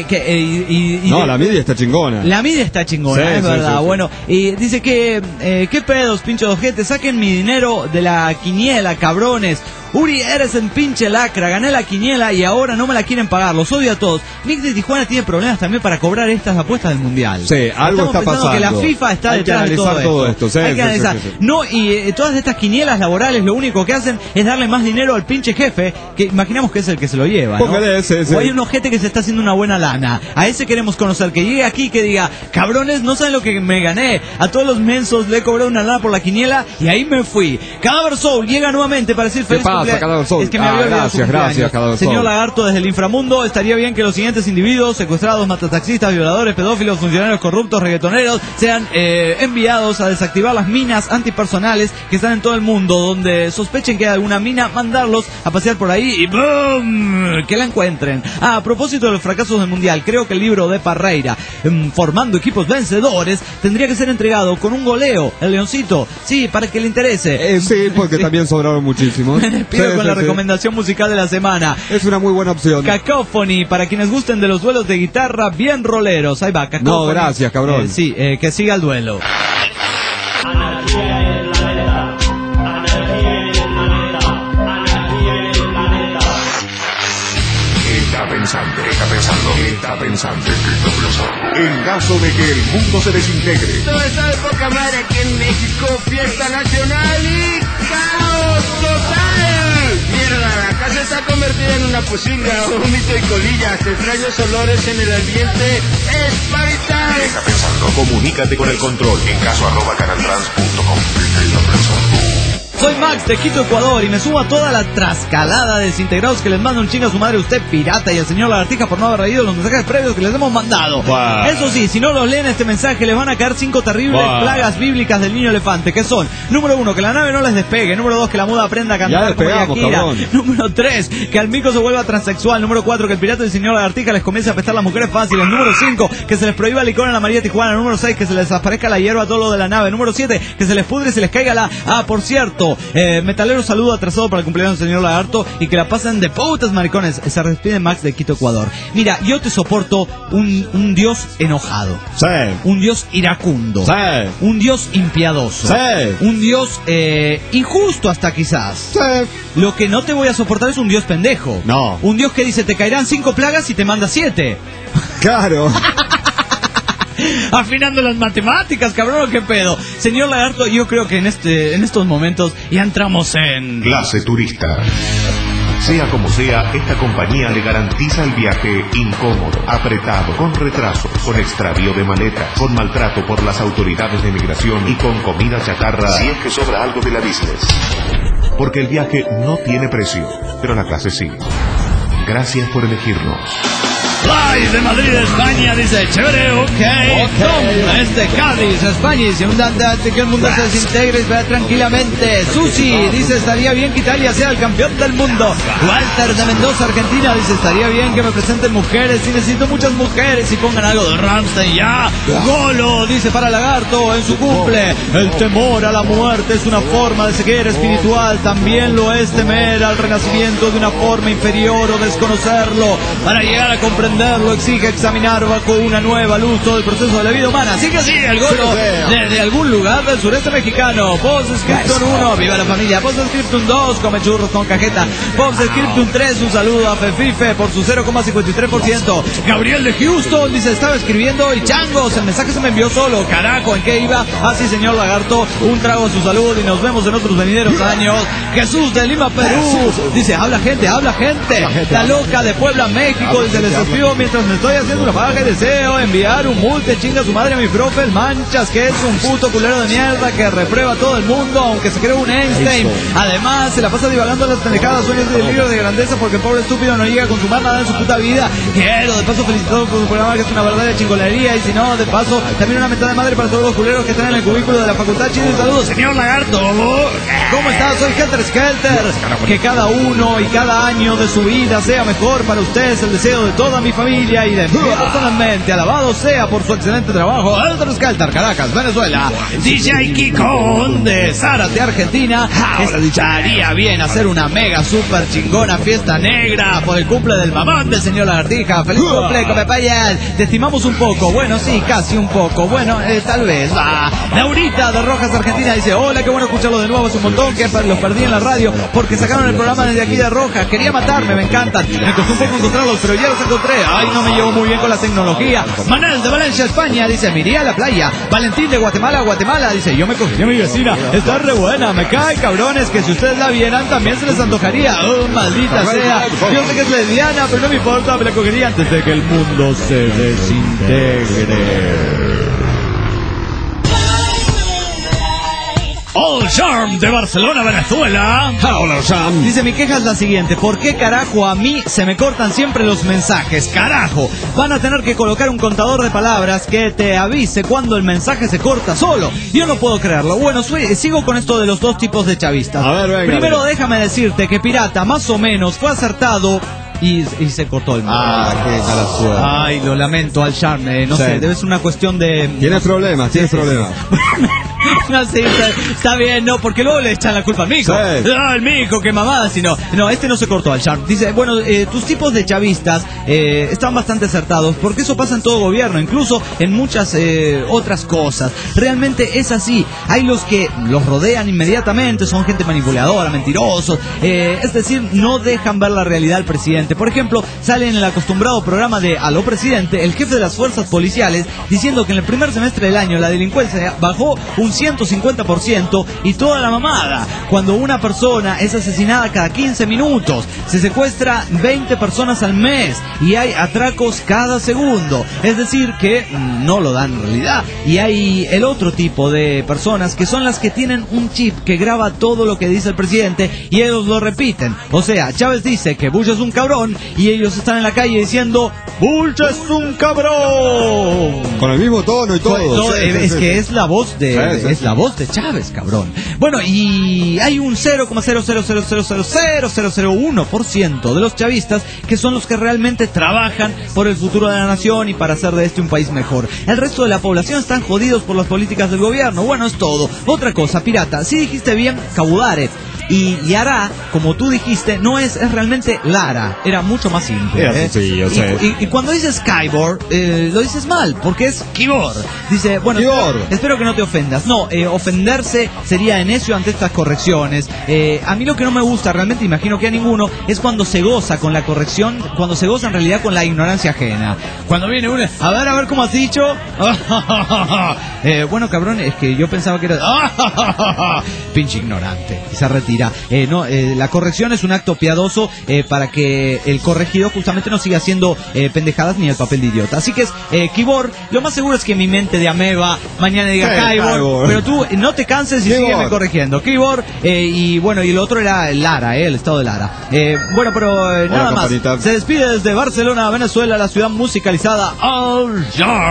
La MIDI está chingona. La MIDI está chingona, es verdad. Bueno, y dice que, ¿qué pedos, pincho de ojete? Saquen mi dinero de la quiniela, cabrones. Uri, eres en pinche lacra, gané la quiniela y ahora no me la quieren pagar, los odio a todos. Mick de Tijuana tiene problemas también para cobrar estas apuestas del mundial. Sí, algo está pasando. Que la FIFA está detrás de todo esto. Hay que analizar. No, y todas estas quinielas laborales lo único que hacen es darle más dinero al pinche jefe, que imaginamos que es el que se lo lleva, ¿no? O hay un ojete que se está haciendo una buena lana. A ese queremos conocer, que llegue aquí y que diga: cabrones, no saben lo que me gané. A todos los mensos le he cobrado una lana por la quiniela y ahí me fui. Cadáver Soul llega nuevamente para decir feliz cumpleaños. Es que me había olvidado gracias, Cadáver Soul. Señor Lagarto, desde el inframundo, estaría bien que los siguientes individuos, secuestrados, matataxistas, violadores, pedófilos, funcionarios corruptos, reggaetoneros, sean enviados a desactivar las minas antipersonales que están en todo el mundo. Donde sospechen que hay alguna mina, mandarlos a pasear por ahí y ¡boom! Que la encuentren. A propósito de los fracasos del mundial, creo que el libro de Parreira, formando equipos vencedores, tendría que ser entregado con un goleo, el leoncito, sí, para que le interese. Sí, porque también sobraron muchísimos. Me despido con la recomendación musical de la semana. Es una muy buena opción. Cacophony, para quienes gusten de los duelos de guitarra bien roleros. Ahí va, Cacophony. No, gracias, cabrón. Que siga el duelo. Está pensando. En caso de que el mundo se desintegre. Toda esta época, madre, aquí en México, fiesta nacional y caos total. Mierda, la casa está convertida en una pocilga, vómito y colillas, extraños olores en el ambiente. ¡Es vital! Está pensando. Comunícate con el control en caso@canaltrans.com. Soy Max de Quito, Ecuador, y me subo a toda la trascalada de desintegrados que les manda un chingo a su madre usted pirata y al señor Lagartija por no haber leído los mensajes previos que les hemos mandado. Wow. Eso sí, si no los leen este mensaje les van a caer 5 terribles plagas bíblicas del niño elefante, que son: número 1, que la nave no les despegue; número 2, que la muda aprenda a cantar como Shakira; número 3, que al mico se vuelva transexual; número 4, que el pirata y el señor Lagartija les comience a apestar las mujeres fáciles; número 5, que se les prohíba el licor en la María Tijuana; número 6, que se les aparezca la hierba a todo lo de la nave; número 7, que se les pudre y se les caiga la... por cierto, metalero saludo atrasado para el cumpleaños del señor Lagarto y que la pasen de putas, maricones. Se despide Max de Quito, Ecuador. Mira, yo te soporto un Dios enojado. Sí. Un Dios iracundo. Sí. Un Dios impiadoso. Sí. Un Dios injusto hasta quizás. Sí. Lo que no te voy a soportar es un Dios pendejo. No. Un Dios que dice: te caerán 5 plagas y te manda 7. Claro. Afinando las matemáticas, cabrón, qué pedo. Señor Lagarto, yo creo que en estos momentos ya entramos en clase turista. Sea como sea, esta compañía le garantiza el viaje incómodo, apretado, con retrasos, con extravío de maletas, con maltrato por las autoridades de migración y con comida chatarra si es que sobra algo de la business. Porque el viaje no tiene precio, pero la clase sí. Gracias por elegirnos. Live de Madrid, España, dice, chévere, ok. Tom, es de Cádiz, España, dice, un andante que el mundo se desintegre y vea tranquilamente. Susi, dice, estaría bien que Italia sea el campeón del mundo. Walter de Mendoza, Argentina, dice, estaría bien que me presenten mujeres y necesito muchas mujeres y pongan algo de Rammstein ya. Golo, dice, para Lagarto, en su cumple, el temor a la muerte es una forma de ceguera espiritual, también lo es temer al renacimiento de una forma inferior o desconocerlo. Para llegar a comprender lo exige examinar bajo una nueva luz todo el proceso de la vida humana. Así que sí, el Golo desde algún lugar del sureste mexicano. Postscriptum 1, viva la familia. Postscriptum 2, come churros con cajeta. Postscriptum 3, un saludo a Fefife por su 0,53%. Gabriel de Houston dice, estaba escribiendo y changos, el mensaje se me envió solo. Carajo, ¿en qué iba? Así, señor Lagarto, un trago a su salud y nos vemos en otros venideros años. Jesús de Lima, Perú, dice, habla gente. La loca de Puebla, México, dice, les escribo mientras me estoy haciendo una paja y deseo enviar un multe chinga a su madre a mi profe el Manchas, que es un puto culero de mierda que reprueba a todo el mundo, aunque se cree un Einstein. Además, se la pasa divagando las pendejadas sueños de delirio de grandeza porque el pobre estúpido no llega a consumar nada en su puta vida. Quiero, de paso, felicitarlo por su programa, que es una verdadera chingonería, y si no, de paso, también una mentada de madre para todos los culeros que están en el cubículo de la facultad. Chido y saludos, señor Lagarto. ¿Cómo estás? Soy Helter Skelter. Que cada uno y cada año de su vida sea mejor para ustedes, el deseo de toda mi familia y de mí personalmente. Alabado sea por su excelente trabajo. Helter Skelter, Caracas, Venezuela. DJ Kikón de Zárate, Argentina. Estaría bien hacer una mega super chingona fiesta negra por el cumple del mamón del señor Lagartija. Feliz cumple, Comepayal. Te estimamos un poco. Bueno, sí, casi un poco. Bueno, tal vez. Laurita de Rojas, Argentina, dice, hola, qué bueno escucharlo de nuevo. Es un montón que los perdí en la radio porque sacaron el programa desde aquí de Rojas. Quería matarme, me encantan. Me costó un poco encontrarlos, pero ya los encontré. Ay, no me llevo muy bien con la tecnología. Manel de Valencia, España, dice, me iría a la playa. Valentín de Guatemala, dice, yo me cogí a mi vecina. Está re buena, me cae, cabrones, que si ustedes la vieran también se les antojaría. Oh, maldita sea. Yo sé que es lesbiana, pero no me importa, me la cogería antes de que el mundo se desintegre. All Charm de Barcelona, Venezuela. Hola, Charm. Dice, mi queja es la siguiente. ¿Por qué carajo a mí se me cortan siempre los mensajes? Carajo, van a tener que colocar un contador de palabras que te avise cuando el mensaje se corta solo. Yo no puedo creerlo. Bueno, sigo con esto de los dos tipos de chavistas. A ver, venga. Primero, déjame decirte que Pirata más o menos fue acertado y se cortó el mensaje. Qué mala suerte. Ay, lo lamento, Al Charm. No sé, debe ser una cuestión de... Tienes problemas. No, sí, está bien, no, porque luego le echan la culpa al mico. Sí. No, el mico, qué mamada, sino. No, este no se cortó, Al Charm. Dice, bueno, tus tipos de chavistas están bastante acertados, porque eso pasa en todo gobierno, incluso en muchas otras cosas. Realmente es así. Hay los que los rodean inmediatamente, son gente manipuladora, mentirosos. Es decir, no dejan ver la realidad al presidente. Por ejemplo, sale en el acostumbrado programa de Aló Presidente, el jefe de las fuerzas policiales, diciendo que en el primer semestre del año la delincuencia bajó un 150% y toda la mamada. Cuando una persona es asesinada cada 15 minutos, se secuestra 20 personas al mes y hay atracos cada segundo. Es decir, que no lo dan en realidad. Y hay el otro tipo de personas que son las que tienen un chip que graba todo lo que dice el presidente y ellos lo repiten. O sea, Chávez dice que Bush es un cabrón y ellos están en la calle diciendo Bush es un cabrón. Con el mismo tono y todo. Que es la voz de... Es la voz de Chávez, cabrón. Bueno, y hay un 0,000000001% de los chavistas que son los que realmente trabajan por el futuro de la nación y para hacer de este un país mejor. El resto de la población están jodidos por las políticas del gobierno. Bueno, es todo. Otra cosa, Pirata, sí dijiste bien, Cabudare. Y Yara, como tú dijiste, no es realmente Lara. Era mucho más simple. Sí, yo sé. Y cuando dices Keyboard, lo dices mal, porque es keyboard. Dice, bueno, espero que no te ofendas. No, ofenderse sería necio ante estas correcciones. A mí lo que no me gusta, realmente imagino que a ninguno, es cuando se goza con la corrección, cuando se goza en realidad con la ignorancia ajena. Cuando viene uno, a ver cómo has dicho. Bueno, cabrón, es que yo pensaba que era... Pinche ignorante. Y se retira. mentira. La corrección es un acto piadoso para que el corregido justamente no siga haciendo pendejadas ni el papel de idiota. Así que es Kibor. Lo más seguro es que mi mente de ameba mañana diga Kibor, pero tú no te canses y sígueme corrigiendo. Kibor, y bueno, y el otro era Lara, el estado de Lara. Bueno, pero nada más. Se despide desde Barcelona, Venezuela, la ciudad musicalizada Al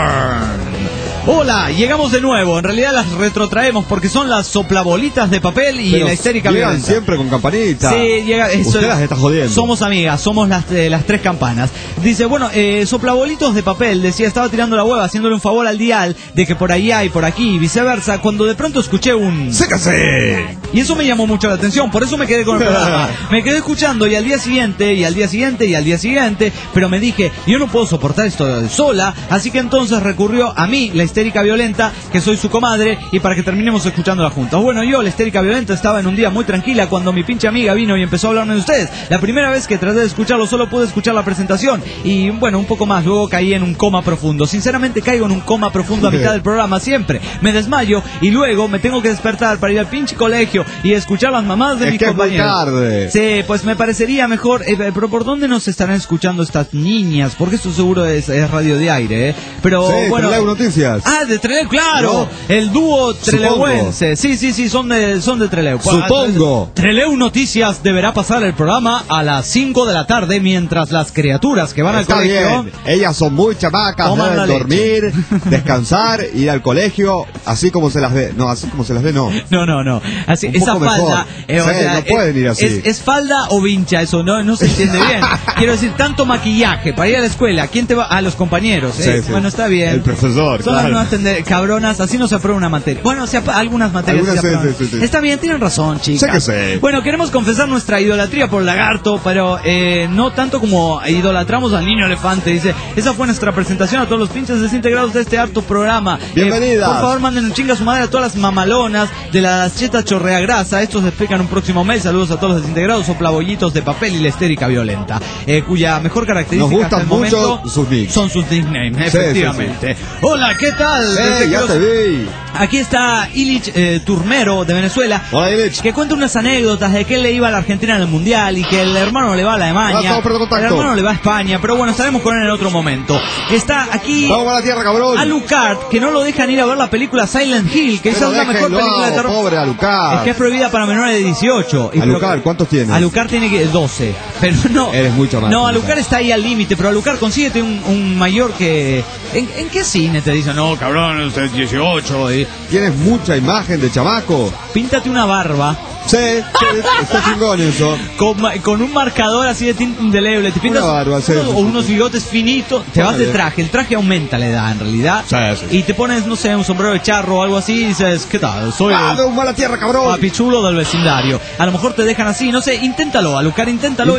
Yarn. Hola, llegamos de nuevo. En realidad las retrotraemos porque son las soplabolitas de papel y la histérica violenta. Siempre con campanita. Sí, llega. Usted las está jodiendo. Somos amigas, somos las tres campanas. Dice, bueno, soplabolitos de papel. Decía, estaba tirando la hueva, haciéndole un favor al dial de que por allá y por aquí y viceversa. Cuando de pronto escuché un ¡sécase! Y eso me llamó mucho la atención. Por eso me quedé con el programa. Me quedé escuchando y al día siguiente, y al día siguiente, y al día siguiente. Pero me dije, yo no puedo soportar esto sola. Así que entonces recurrió a mí, la histérica violenta, que soy su comadre, y para que terminemos escuchándola juntos. Bueno, yo, la histérica violenta, estaba en un día muy tranquila cuando mi pinche amiga vino y empezó a hablarme de ustedes. La primera vez que traté de escucharlo solo pude escuchar la presentación y bueno, un poco más, luego caí en un coma profundo. Sinceramente caigo en un coma profundo a mitad del programa siempre. Me desmayo y luego me tengo que despertar para ir al pinche colegio y escuchar las mamadas de mis compañeros. Es tarde. Sí, pues me parecería mejor, pero ¿por dónde nos estarán escuchando estas niñas? Porque esto seguro es radio de aire, Pero sí, bueno, Trelew Noticias. Ah, de Trelew, claro. No. El dúo treleuense. Sí, son de Trelew. Supongo. Trelew Noticias deberá pasar el programa a las 5 de la tarde mientras las criaturas que van al colegio. Bien. Ellas son muy chamacas, deben dormir, descansar, ir al colegio, así como se las ve. No, así como se las ve, no. No. Así, esa falda. No pueden ir así. ¿Es falda o vincha? Eso no se entiende bien. Quiero decir, tanto maquillaje para ir a la escuela. ¿Quién te va? A los compañeros. Sí. Bueno, está bien. El profesor. Son las nuevas cabronas, así no se aprueba una materia. Bueno, algunas materias se aprueban. Sí. Está bien, tienen razón, chicas. Sé. Bueno, queremos confesar nuestra idolatría por Lagarto, pero no tanto como idolatramos al niño elefante. Dice, esa fue nuestra presentación a todos los pinches desintegrados de este harto programa. Bienvenidas. Por favor, manden un chinga a su madre a todas las mamalonas de las chetas chorrea grasa. Estos se explican un próximo mail. Saludos a todos los desintegrados, soplabollitos de papel y la histérica violenta, cuya mejor característica hasta el momento son sus nicknames, efectivamente. Hola, ¿qué tal? Ya te vi. Aquí está Illich Turmero de Venezuela. Hola, Illich. Que cuenta unas anécdotas de que él le iba a la Argentina en el Mundial y que el hermano le va a la Alemania. El hermano le va a España, pero bueno, estaremos con él en otro momento. Está aquí vamos a la tierra, cabrón. Alucard, que no lo dejan ir a ver la película Silent Hill, que esa es la mejor película de terror. Pobre Alucard. Es que es prohibida para menores de 18. Alucard, ¿cuántos tiene? Alucard tiene 12, pero no. Eres mucho más. No, Alucard está ahí al límite, pero Alucard, consíguete un mayor que... ¿En qué cine te dicen? No, cabrón, usted es 18. Tienes mucha imagen de chamaco. Píntate una barba. Sí, está chingón eso. Con un marcador así de tinta indeleble. Te pintas o unos bigotes finitos. Te vas de traje. El traje aumenta la edad en realidad. Sí. Y te pones, no sé, un sombrero de charro o algo así y dices, ¿qué tal? Soy de un mala tierra, cabrón. Papichulo del vecindario. A lo mejor te dejan así, no sé, inténtalo, Alucard, inténtalo.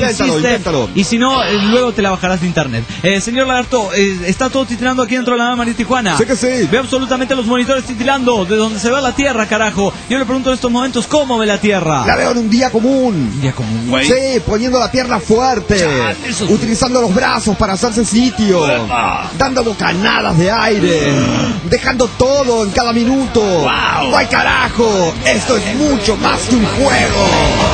Y si no, luego te la bajarás de internet. Señor Lagarto, está todo titilando aquí dentro de la María Tijuana. Sé que sí. Ve absolutamente los monitores titilando de donde se ve la tierra, carajo. Yo le pregunto en estos momentos, ¿cómo ve la tierra? La veo en un día común. Un día común, güey. Sí, poniendo la pierna fuerte. Utilizando los brazos para hacerse sitio. Dando bocanadas de aire. Dejando todo en cada minuto. ¡Wow! ¡Guay, carajo! Esto es mucho más que un juego.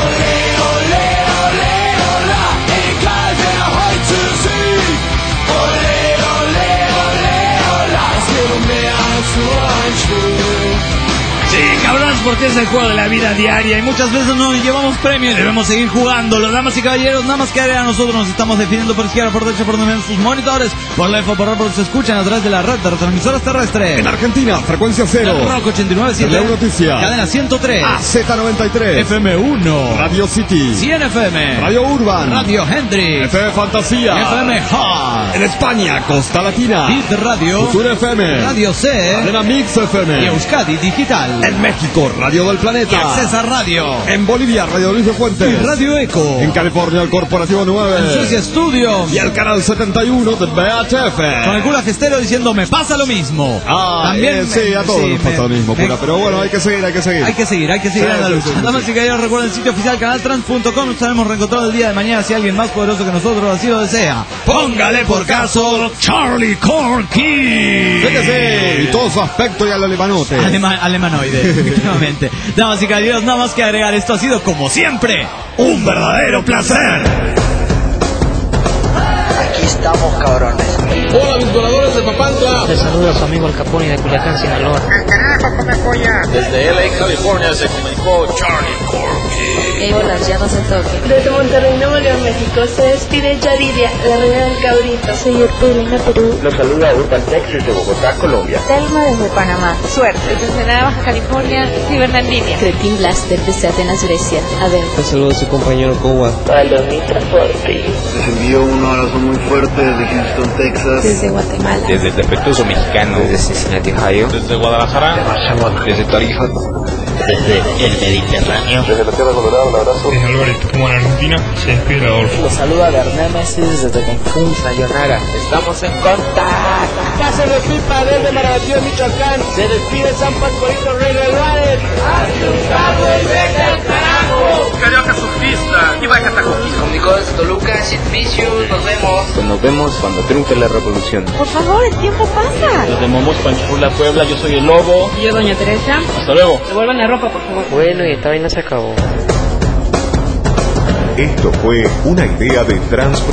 Sí, cabrones, porque es el juego de la vida diaria y muchas veces no llevamos premio y debemos seguir jugándolo. Damas y caballeros, nada más que a nosotros nos estamos definiendo por izquierda, por derecha, por donde ven sus monitores, por la F, por R, por se escuchan a través de la red de retransmisoras terrestres. En Argentina, frecuencia 0. Rock 89.7. Trelew Noticias. Cadena 103. AZ93. FM1. Radio City. 100 FM. Radio Urban. Radio Hendrix. FM Fantasía. FM Hot. En España, Costa Latina. Hit Radio. Futura FM. Radio C. Cadena Mix FM. Y Euskadi Digital. En México, Radio del Planeta. Y Accesa Radio. En Bolivia, Radio Luis de Fuentes. Y Radio Eco. En California, el Corporativo 9. En Suecia Studio. Y el canal 71 de VHF. Con el cura gestero diciendo, me pasa lo mismo. También sí, a todos nos pasa lo mismo, cura. Pero bueno, hay que seguir. Hay que seguir a la lucha. Nada y caballeros, recuerden el sitio oficial canaltrans.com. Nos estaremos reencontrando el día de mañana si alguien más poderoso que nosotros así lo desea. Póngale por caso Charlie Corky. Fíjese, y todo su aspecto y al alemanote. Alemanoide, efectivamente. Exactamente. Damas y caballeros, nada más que agregar. Esto ha sido, como siempre, un verdadero placer. Aquí estamos, cabrones. Hola, mis voladores de Papantla. Les saluda su amigo el Capone de Culiacán, Sinaloa. ¡El carajo, come polla! Desde LA, California, se comunicó Charlie Corky. Hola, ya no se toque. Desde Monterrey, Nuevo León, México, se despide Yaridia, la reina del cabrito. Soy Ertelina, Perú. Los saluda Urban Texas de Bogotá, Colombia. Telma desde Panamá. Suerte. Desde Nada, Baja California, Cibernandina. Cretin Blaster desde Atenas, Grecia. Adel. Un saludo a su compañero Kowa. Palomita Forti. Les envío un abrazo muy fuerte desde Houston, Texas. Desde Guatemala. Desde el defectuoso mexicano. Desde Cincinnati, Ohio. Desde Guadalajara. Desde Tarija. Desde el Mediterráneo. Desde la Tierra Colorada, un abrazo. Desde Alvarito, como en Argentina, se despide Adolfo. Los saluda Bernémesis desde Cancún, Sayonara. Estamos en contacto. Casa de Pipa desde Marabatío, Michoacán. Se despide San Pascualito Rey del Valle. ¡Asustado y vete al carajo! Carioca surfista, y vaya Catacoquí. Comunicó desde Toluca, Sid Vicious, nos vemos. Pues nos vemos cuando triunfe la revolución. Por favor, el tiempo pasa. Desde Momos, Panchipula, Puebla, yo soy el Lobo. Y yo, Doña Teresa. Hasta luego. Devuelvan la ropa, por favor. Bueno, y esta vaina se acabó. Esto fue una idea de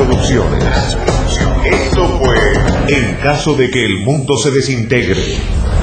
Transproducciones. Esto fue En caso de que el mundo se desintegre.